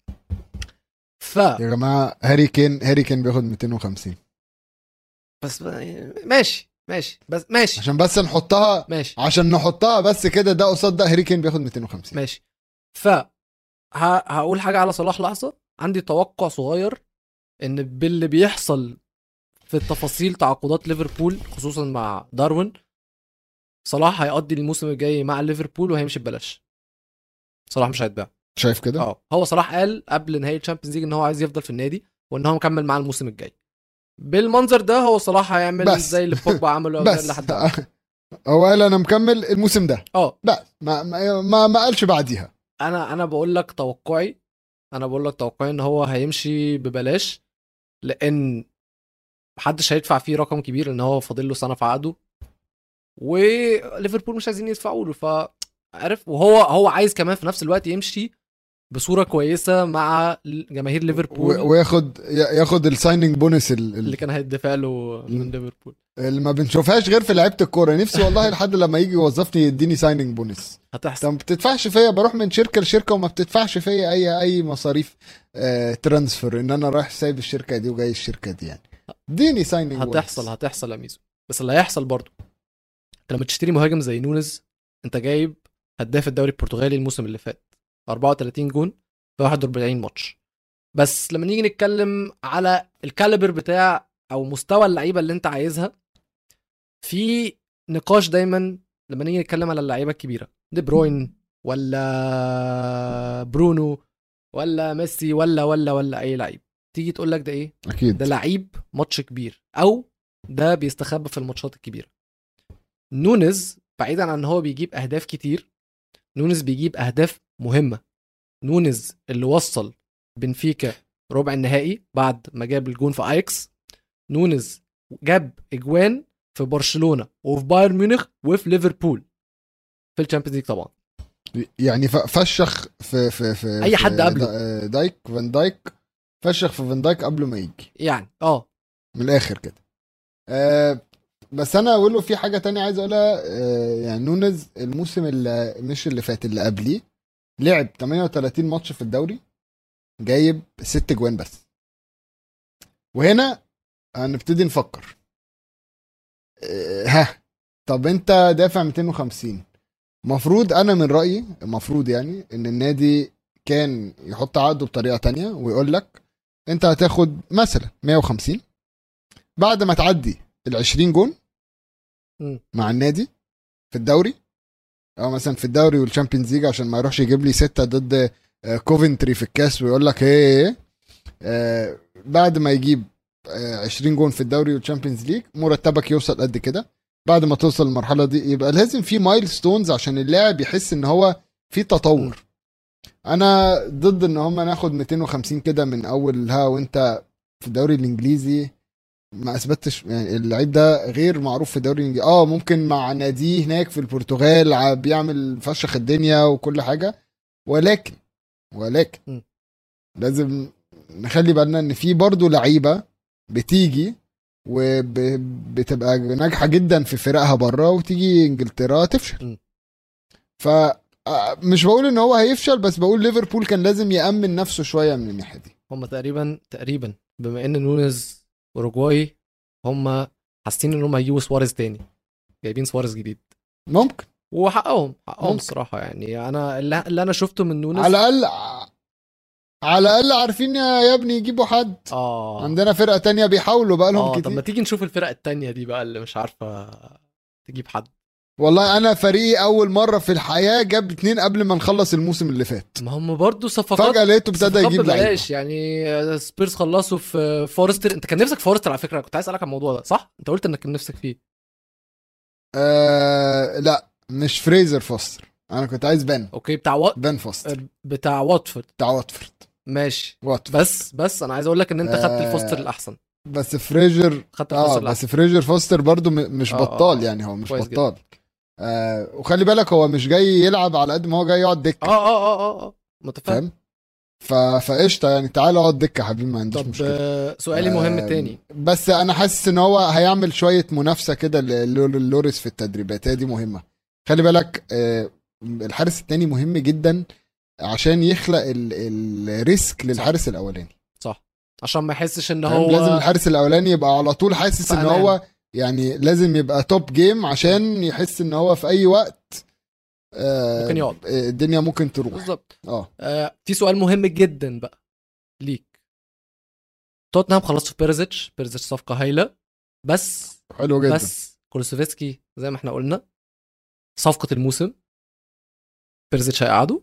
ف يا جماعه هاري كين هاري كين بياخد مئتين وخمسين بس ماشي ماشي بس ماشي عشان بس نحطها ماشي عشان نحطها بس كده ده قصاد ده. هاري كين بياخد مئتين وخمسين ماشي. ف ه... هقول حاجه على صلاح لحظه. عندي توقع صغير ان باللي بيحصل في التفاصيل تعاقدات ليفربول خصوصا مع داروين، صلاح هيقضي الموسم الجاي مع ليفربول وهيمشي ببلاش. صلاح مش هيتباع. شايف كده؟ اه هو صلاح قال قبل نهايه الشامبيونز ليج ان هو عايز يفضل في النادي وان هو مكمل معاه الموسم الجاي. بالمنظر ده هو صلاح هيعمل بس. زي اللي بوجبا عمله بس لحد هو قال انا مكمل الموسم ده. اه لا ما ما ما, ما قالش بعديها. انا انا بقول لك توقعي انا بقول لك توقعي ان هو هيمشي ببلاش، لان محدش هيدفع فيه رقم كبير ان هو فاضل له سنه في عقده، وليفربول مش عايزين يدفعوا له. فعارف وهو هو عايز كمان في نفس الوقت يمشي بصوره كويسه مع جماهير ليفربول وياخد ياخد السايننج بونس اللي كان هيدفع له من ليفربول اللي ما بنشوفهاش غير في لعيبه الكوره. نفسي والله لحد لما يجي يوظفني يديني سايننج بونس. هتحصل. ما بتدفعش فيا، بروح من شركه لشركه وما بتدفعش فيا اي اي مصاريف آه ترانسفير ان انا رايح سايب الشركه دي وجاي الشركه دي يعني. اديني سايننج بونس. هتحصل هتحصل يا ميزو. بس اللي هيحصل برضو انت لما تشتري مهاجم زي نونز، انت جايب هداف الدوري البرتغالي الموسم اللي فات أربعة وثلاثين جون في واحد وأربعين ماتش، بس لما نيجي نتكلم على الكاليبر بتاع او مستوى اللعيبه اللي انت عايزها، في نقاش دايما لما نيجي نتكلم على اللعيبه الكبيره، دي بروين ولا برونو ولا ميسي ولا ولا ولا اي لعيب، تيجي تقول لك ده ايه؟ اكيد ده لعيب ماتش كبير او ده بيستخبى في الماتشات الكبيره. نونز بعيدا عن ان هو بيجيب اهداف كتير، نونز بيجيب اهداف مهمه. نونز اللي وصل بنفيكا ربع النهائي بعد ما جاب الجون في اياكس. نونز جاب اجوان في برشلونه وفي بايرن ميونخ وفي ليفربول في الشامبيونز ليج طبعا. يعني فشخ في في في اي حد في قبله، دايك فان دايك فشخ في فان دايك قبله ما يجي يعني اه من الاخر كده. أه بس انا اقول له في حاجه تانية عايز اقولها. أه يعني نونز الموسم اللي مش اللي فات اللي قبليه لعب ثمانية وثلاثين ماتش في الدوري، جايب ست جوان بس. وهنا هنبتدي نفكر، أه ها طب انت دافع مئتين وخمسين، مفروض انا من رأيي المفروض يعني ان النادي كان يحط عقده بطريقة تانية ويقول لك انت هتاخد مثلا مئة وخمسين بعد ما تعدي العشرين جون مع النادي في الدوري، او مثلا في الدوري والشامبيونز ليج، عشان ما يروحش يجيب لي ستة ضد كوفنتري في الكاس ويقول لك ايه اه بعد ما يجيب عشرين جون في الدوري والشامبيونز ليج مرتبك يوصل قد كده. بعد ما توصل المرحلة دي يبقى لازم في مايل ستونز عشان اللاعب يحس ان هو في تطور. انا ضد ان هم ناخد مئتين وخمسين كده من اول ها وانت في الدوري الانجليزي ما اثبتش. يعني اللعيب ده غير معروف في الدوري الانجليزي، اه ممكن مع ناديه هناك في البرتغال بيعمل فشخ الدنيا وكل حاجة، ولكن ولكن م. لازم نخلي بالنا ان في برضو لعيبة بتيجي وبتبقى ناجحة جدا في فرقها بره وتيجي انجلترا تفشل. فمش بقول ان هو هيفشل، بس بقول ليفربول كان لازم يأمن نفسه شوية من الناحية دي. هم تقريبا تقريبا بما ان نونز اوروجواي، هم حاسين ان هم هيجيبوا سواريز تاني، جايبين سواريز جديد. ممكن، وحقهم حقهم الصراحة. يعني انا اللي انا شفته من نونز على الاقل على الاقل عارفين يا ابني يجيبوا حد. اه عندنا فرقة تانية بيحاولوا بقى لهم اه كتير. طب ما تيجي نشوف الفرق التانية دي بقى اللي مش عارفة تجيب حد. والله انا فريقي اول مرة في الحياة جاب اتنين قبل ما نخلص الموسم اللي فات. ما هم برضو صفقات فجأة لقيته ابتدى يجيب لعيبة. يعني سبيرز خلصوا في فورستر. انت كان نفسك فورستر على فكرة، كنت عايز اسالك عن الموضوع ده صح؟ انت قلت انك كان نفسك فيه. آه لا مش فريزر فوستر، انا كنت عايز بن. اوكي بتاع وات بن فوستر بتاع واتفورد. بتاع واتفورد ماشي واتفورد. بس بس انا عايز اقول لك ان انت خدت آه الفوستر الاحسن. بس فريجر خدت اه الفوستر بس الأحسن. فريجر فوستر برضو م- مش آه بطال آه يعني هو مش كويس بطال. آه وخلي بالك هو مش جاي يلعب على قد ما هو جاي يقعد دكه. اه اه اه اه اه متفاهم. فاهم ف- فقشطه يعني تعالى اقعد دكه يا حبيبي ما عنديش طب مشكله. آه سؤالي مهم آه تاني. بس انا حاسس ان هو هيعمل شويه منافسه كده للوريس في التدريبات، هي دي مهمه. خلي بالك آه الحارس التاني مهم جدا عشان يخلق ال- الريسك للحارس الاولاني. صح عشان ما يحسش ان هو هو لازم الحارس الاولاني يبقى على طول حاسس ان فأمان. هو يعني لازم يبقى توب جيم عشان يحس ان هو في اي وقت آه ممكن يقعد الدنيا ممكن تروح بالظبط. اه آه في سؤال مهم جدا بقى ليك. توتنهام خلصوا في بيرزيتش. بيرزيتش صفقه هايله بس حلو جدا. بس كولوسيفسكي زي ما احنا قلنا صفقه الموسم. بيرزيتش هيقعدوا.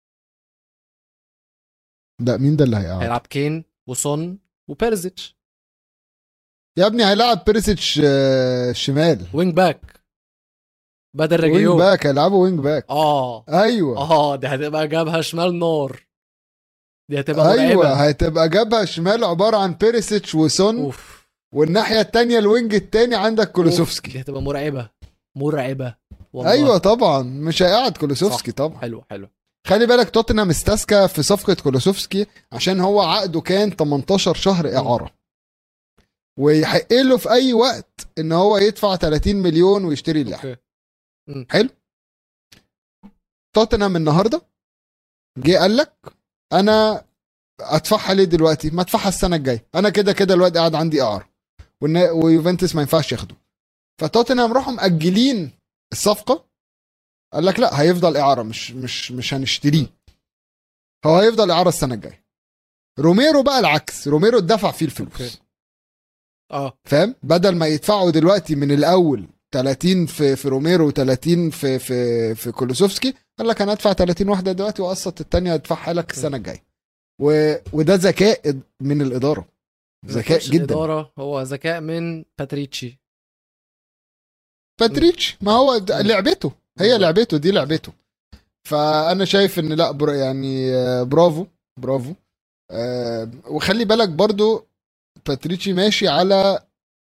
ده مين ده اللي هيقعد؟ هيلعب كين وسون وبيرزيتش. يا ابني هيلعب بيرسيتش آه شمال وينج باك بدل وينج رجيو. باك هيلعبوا وينج باك. اه ايوه اه دي هتبقى جابها شمال نار. دي هتبقى ايوه مرعبه. هتبقى جابها شمال عباره عن بيرسيتش وسون. اوف. والناحيه التانية الوينج التاني عندك أوف. كولوسوفسكي. دي هتبقى مرعبه مرعبه والله. ايوه طبعا مش هيقعد كولوسوفسكي طبعا. حلو حلو. خلي بالك توتنهام استسكى في صفقة كولوسوفسكي عشان هو عقده كان تمنتاشر شهر إعارة ويحق له في أي وقت إن هو يدفع ثلاثين مليون ويشتري اللاعب. حلو. توتنهام النهاردة جه قال لك أنا أدفعها ليه دلوقتي؟ ما أدفعها السنة الجاية، أنا كده كده الوقت قاعد عندي إعارة ويوفنتوس ما ينفعش ياخده. فتوتنهام راحوا مأجلين الصفقة. قال لك لا هيفضل إعارة، مش مش مش هنشتريه، هو هيفضل إعارة السنة الجاية. روميرو بقى العكس، روميرو اتدفع فيه الفلوس. اه فاهم؟ بدل ما يدفعوا دلوقتي من الاول ثلاثين في في روميرو و30 في في في كولوسوفسكي، قال لك انا ادفع ثلاثين واحده دلوقتي واقسط الثانيه ادفعها لك السنه الجايه. و... وده ذكاء من الاداره، ذكاء جدا. الاداره هو ذكاء من باتريتشي. باتريتش ما هو لعبته، هي لعبته دي لعبته. فانا شايف ان لا بر... يعني برافو برافو. أه وخلي بالك برضو باتريتشي ماشي على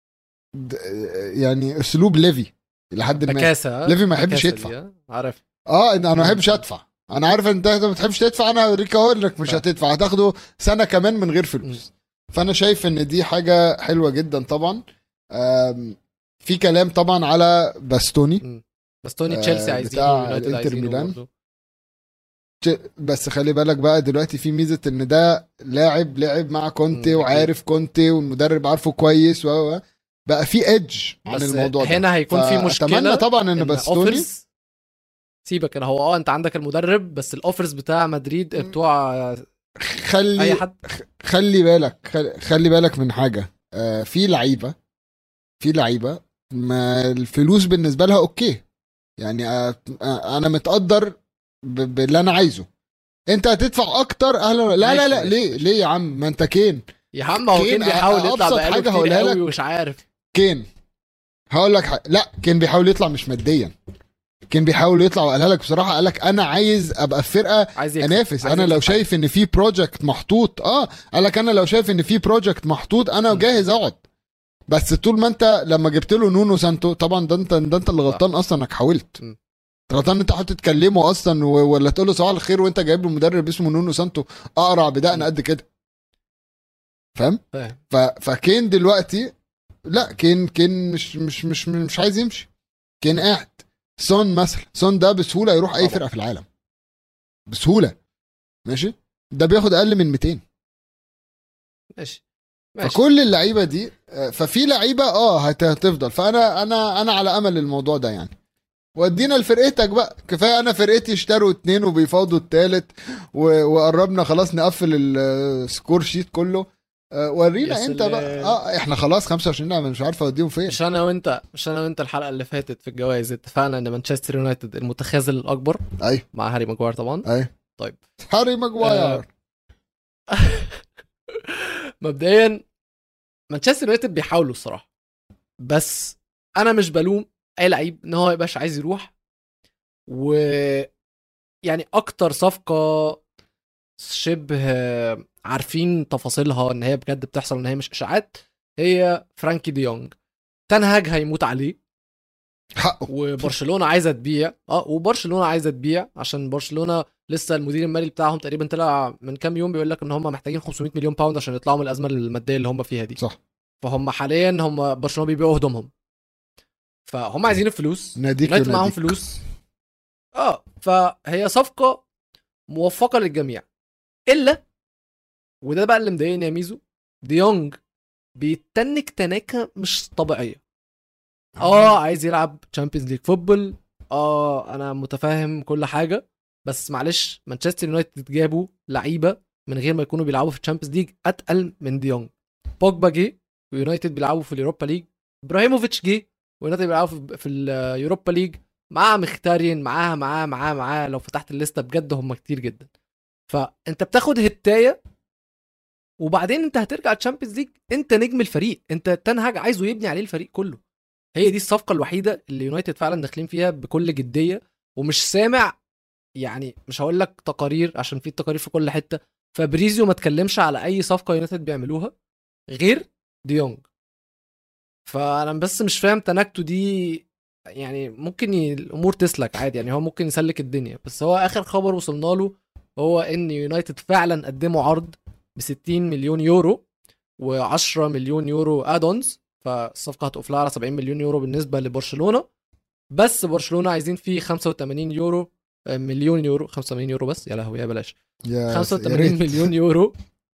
يعني اسلوب ليفي لحد ما. بكاسة. ليفي ما يحبش يدفع، عارف؟ اه انا ما بحبش ادفع. انا عارف انت ما بتحبش تدفع، انا اوريك اقول لك مش هتدفع، هتاخده سنه كمان من غير فلوس. فانا شايف ان دي حاجه حلوه جدا طبعا. في كلام طبعا على باستوني. باستوني تشيلسي عايزين، يونايتد عايزين، بس خلي بالك بقى دلوقتي في ميزه ان ده لاعب لعب مع كونتي وعارف كونتي والمدرب عارفه كويس، و بقى في ايدج عن الموضوع ده. هنا هيكون في مشكله. اتمنى طبعا ان, إن باستوني سيبك انا هو اه انت عندك المدرب، بس الاوفرز بتاع مدريد بتوع خلي اي حد. خلي بالك خلي بالك من حاجه. آه في لعيبه في لعيبه ما الفلوس بالنسبه لها اوكي، يعني آه آه انا متقدر باللي انا عايزه، انت هتدفع اكتر اهلا. لا لا لا ليه ليه يا عم؟ ما انت كين يا عم هو كين بيحاول يطلع بقاله كتير قوي ومش عارف. كين هقول لك ح... لا كين بيحاول يطلع مش ماديا، كان بيحاول يطلع وقالها لك بصراحه، قال لك انا عايز ابقى في فرقه انافس. انا لو شايف ان في بروجكت محطوط اه قال لك انا لو شايف ان في بروجكت محطوط انا جاهز اقعد. بس طول ما انت لما جبت له نونو سانتو طبعا ده انت ده انت اللي غلطان اصلا انك حاولت. غلطان انت حاطط تكلمه اصلا ولا تقول له صباح الخير وانت جايب له مدرب اسمه نونو سانتو اقرع بدقن قد كده. فاهم؟ ف... فكين دلوقتي لا كين كين مش مش مش مش عايز يمشي. كين قاعد. سون مثلا، سون ده بسهوله يروح اي فرقه في العالم بسهوله، ماشي؟ ده بياخد اقل من مئتين. ماشي ماشي. فكل اللعيبه دي، ففي لعيبه اه هتفضل. فانا انا انا على امل الموضوع ده يعني. ودينا لفرقتك بقى، كفايه انا فرقتي اشتروا اتنين وبيفاوضوا التالت وقربنا خلاص نقفل السكور شيت كله. أه ورينا انت بقى. اه احنا خلاص خمسة وعشرين لاعب مش عارف اوديهم فين. مش انا وانت مش انا وانت الحلقه اللي فاتت في الجوائز اتفقنا ان مانشستر يونايتد المتخاذل الاكبر. ايوه مع هاري ماجواير طبعا. ايوه طيب هاري ماجواير. آه. مبدئيا مانشستر يونايتد بيحاولوا الصراحه، بس انا مش بلوم اي لعيب ان هو يبقاش عايز يروح. و يعني اكتر صفقه شبه عارفين تفاصيلها ان هي بجد بتحصل، ان هي مش اشاعات، هي فرانكي دي يونج. تنهاج هيموت عليه حقه، وبرشلونه عايزه تبيع. اه وبرشلونه عايزه تبيع عشان برشلونه لسه المدير المالي بتاعهم تقريبا طلع من كام يوم بيقول لك ان هم محتاجين خمسمية مليون باوند عشان يطلعوا من الازمه الماديه اللي هم فيها دي. صح. فهم حاليا هم برشلونه بيبيعوا هدومهم، فهم عايزين الفلوس. ناديك معاهم فلوس. اه فهي صفقه موفقه للجميع، الا وده بقى اللي مضايقني يا ميزو، ديونج بيتنك تناكه مش طبيعيه. اه عايز يلعب تشامبيونز ليج فوتبول، اه انا متفاهم كل حاجه، بس معلش مانشستر يونايتد جابوا لعيبه من غير ما يكونوا بيلعبوا في الشامبيونز ليج اتقل من ديونج. بوجبا جه ويونايتد بيلعبوا في اليوروبا ليج، ابراهيموفيتش جه ويونايتد بيلعبوا في اليوروبا ليج، معاه مختارين معاه معاه معاه معاه لو فتحت الليسته بجد هم كتير جدا. فانت بتاخد هتايه وبعدين انت هترجع الشامبيونز ليج، انت نجم الفريق، انت تنهج عايزه يبني عليه الفريق كله. هي دي الصفقه الوحيده اللي يونايتد فعلا داخلين فيها بكل جديه، ومش سامع يعني مش هقول لك تقارير عشان في تقارير في كل حته، فابريزيو ما تكلمش على اي صفقه يونايتد بيعملوها غير ديونج. فانا بس مش فاهم تناكتو دي، يعني ممكن ي... الامور تسلك عادي، يعني هو ممكن يسلك الدنيا، بس هو اخر خبر وصلنا له هو ان يونايتد فعلا قدموا عرض ب ستين مليون يورو و10 مليون يورو ادونز، فالصفقه هتقف لها على سبعين مليون يورو بالنسبه لبرشلونه. بس برشلونه عايزين فيه خمسة وثمانين يورو مليون يورو خمسة وثمانين يورو بس. يا لهوي يا بلاش خمسة وثمانين مليون يورو.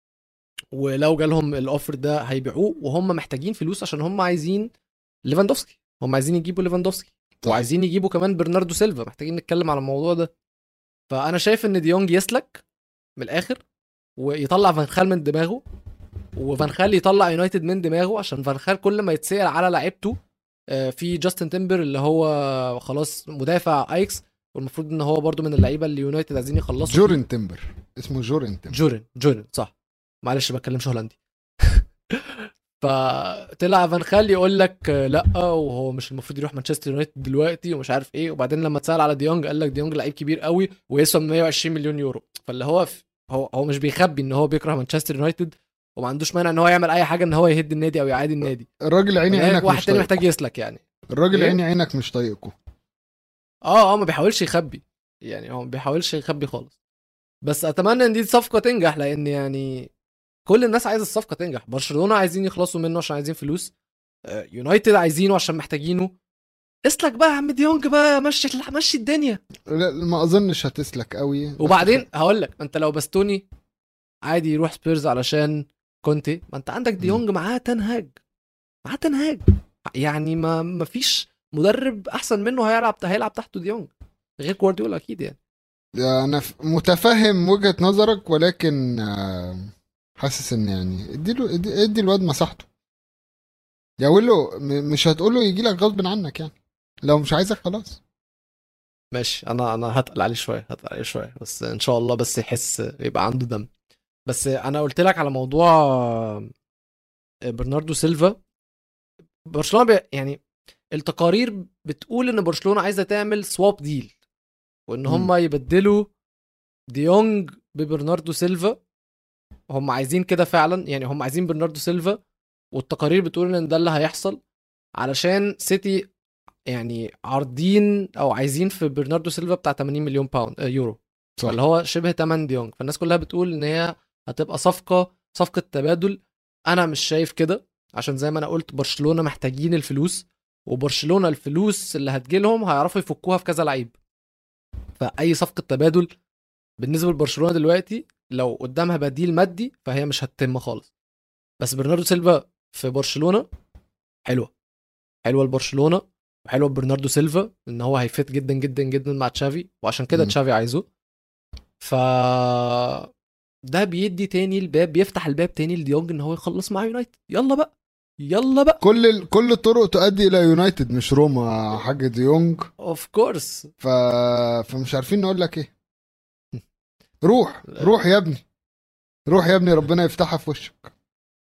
ولو جالهم الاوفر ده هيبيعوه، وهم محتاجين فلوس عشان هم عايزين ليفاندوفسكي، هم عايزين يجيبوا ليفاندوفسكي وعايزين يجيبوا كمان برناردو سيلفا، محتاجين نتكلم على الموضوع ده. فانا شايف ان ديونج يسلك من الاخر ويطلع فان خال من دماغه، وفان خال يطلع يونايتد من دماغه، عشان فان خال كل ما يتسأل على لعيبته في جاستن تيمبر اللي هو خلاص مدافع ايكس، والمفروض ان هو برضو من اللعيبه اللي يونايتد عايزين يخلصوا. جورن تيمبر اسمه جورن تيمبر جورن جورن صح، معلش ما بتكلمش هولندي. فطلع فان خال يقول لك لا وهو مش المفروض يروح مانشستر يونايتد دلوقتي ومش عارف ايه، وبعدين لما اتسال على ديونج قال لك ديونج لعيب كبير قوي ويسوى مية وعشرين مليون يورو. فاللي هو هو هو مش بيخبي ان هو بيكره مانشستر يونايتد وما عندوش مانع ان هو يعمل اي حاجه ان هو يهد النادي او يعادي النادي. الراجل عيني عينك واحد تاني محتاج يسلك يعني. الراجل عيني عينك مش طايقكم. اه اه ما بيحاولش يخبي يعني، هو ما بيحاولش يخبي خالص. بس اتمنى ان دي صفقه تنجح، لان يعني كل الناس عايزه الصفقه تنجح. برشلونه عايزين يخلصوا منه عشان عايزين فلوس، يونايتد عايزينه عشان محتاجينه. اسلك بقى يا عم ديونج بقى، مشي مشي الدنيا. لا ما اظنش هتسلك قوي. وبعدين هقول لك، انت لو باستوني عادي يروح سبيرز علشان كونتي، ما انت عندك ديونج معاه تنهاج معاه تنهاج يعني ما ما فيش مدرب احسن منه هيلعب هيلعب تحته ديونج غير جوارديولا اكيد يعني. انا متفهم وجهة نظرك، ولكن حاسس ان يعني ادي له ادي الواد مساحته يا ولو، مش هتقول له يجي لك غصب عنك يعني، لو مش عايزك خلاص ماشي. انا انا هتقل عليه شويه هتقل عليه شويه بس ان شاء الله بس يحس يبقى عنده دم. بس انا قلت لك على موضوع برناردو سيلفا. برشلونه يعني التقارير بتقول ان برشلونه عايزه تعمل سواب ديل، وان هم يبدلوا ديونج ببرناردو سيلفا. هم عايزين كده فعلا يعني، هم عايزين برناردو سيلفا، والتقارير بتقول ان ده اللي هيحصل علشان سيتي يعني عارضين او عايزين في برناردو سيلفا بتاع ثمانين مليون باوند يورو، اللي هو شبه ثمن ديونج. فالناس كلها بتقول ان هي هتبقى صفقه صفقه تبادل. انا مش شايف كده، عشان زي ما انا قلت برشلونه محتاجين الفلوس، وبرشلونه الفلوس اللي هتجيلهم هيعرفوا يفكوها في كذا لعيب. فاي صفقه تبادل بالنسبه لبرشلونه دلوقتي لو قدامها بديل مادي فهي مش هتتم خالص. بس برناردو سيلفا في برشلونه حلوه حلوه لبرشلونه، وحلوه برناردو سيلفا ان هو هيفيت جدا جدا جدا مع تشافي، وعشان كده تشافي عايزه. ف ده بيدي تاني الباب، بيفتح الباب تاني لديونج ان هو يخلص مع يونايتد. يلا بقى يلا بقى، كل ال... كل الطرق تؤدي الى يونايتد مش روما حاجه ديونج اوف كورس. ف... فمش عارفين نقول لك ايه. روح روح يا ابني روح يا ابني، ربنا يفتحها في وشك.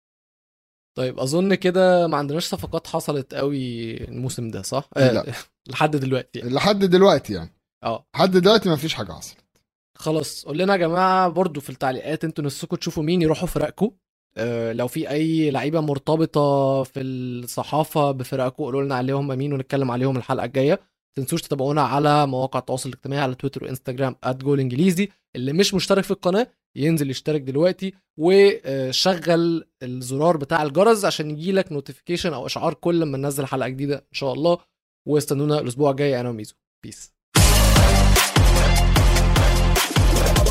طيب اظن كده ما عندناش صفقات حصلت قوي الموسم ده صح؟ لا. آه لحد دلوقتي يعني. لحد دلوقتي يعني اه لحد دلوقتي ما فيش حاجه حصلت. خلاص قول لنا يا جماعه برضو في التعليقات انتوا نفسكم تشوفوا مين يروحوا فرقكم. آه لو في اي لعيبه مرتبطه في الصحافه بفرقكم قولوا لنا عليهم مين ونتكلم عليهم الحلقه الجايه. تنسوش تتابعونا على مواقع التواصل الاجتماعي على تويتر وانستجرام ات جول انجليزي. اللي مش مشترك في القناه ينزل يشترك دلوقتي وشغل الزرار بتاع الجرس عشان يجيلك نوتيفيكيشن او اشعار كل ما ننزل حلقه جديده ان شاء الله. واستنونا الاسبوع الجاي انا وميزو. بيس.